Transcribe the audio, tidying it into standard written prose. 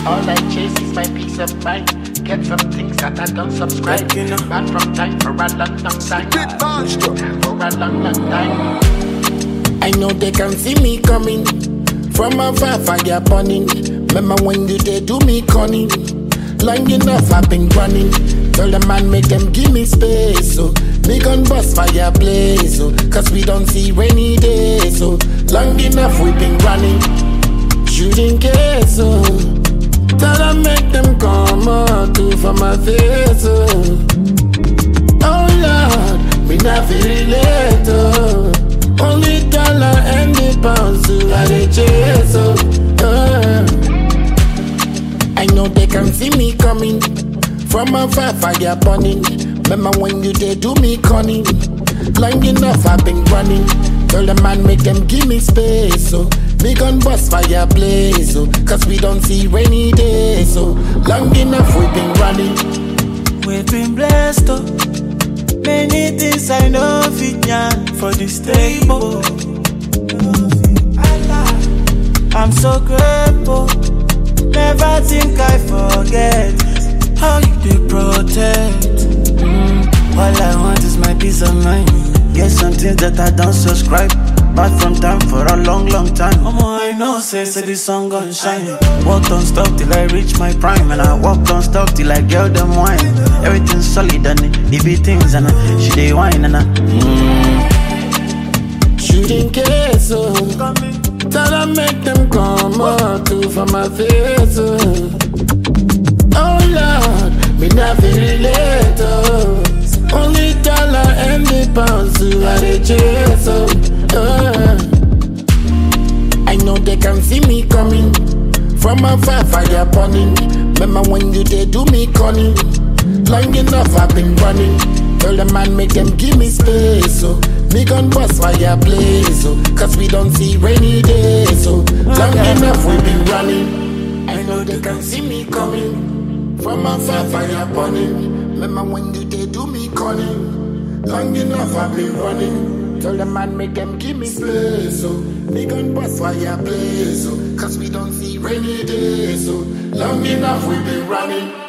All I chase is my peace of mind. Get some things that I don't subscribe. Bad from time for a long, long time. For a long, long time. I know they can see me coming. From afar, fire burning. Remember when you did do me cunning? Long enough I've been running. Tell the man make them give me space. So me gun bust fire blaze. So cause we don't see rainy days. So long enough we've been running. Shooting case. So tell them make them come out to for my face. Oh Lord, me not feel relate. Only dollar and the pounds so I dey chase. I know they can see me coming. From afar, fire burning. Remember when you did do me cunning? Long enough I've been running. Tell the man make them give me space. So me gun bust fire blaze. So cause we don't see rainy days. So long enough we've been running. We've been blessed oh. Many things I know fit yan for this table. I'm so grateful. Never think I forget how you did protect. All I want is my peace of mind. Get something that I don't subscribe. Back from time for a long, long time. I know, say this song gon' shine. Walk don't stop till I reach my prime. And I walk don't stop till I get them wine. Everything's solid and it be things and she dey wine and Shooting case, tell them make them come out to for my face. Oh Lord, me not feel relate. Only dollar and the pounds so I dey chase. I know they can see me coming. From afar, fire burning. Remember when you did do me cunning? Long enough I've been running. Tell the man make them give me space. So me gun bust fire blaze. So cause we don't see rainy days. So long enough we've been running. I know they can see me coming. From afar, fire burning. Remember when you did do me cunning? Long enough I've been running. Tell the man make them give me space. So me gun bust fire blaze. So cause we don't see rainy days. So long enough we've been running.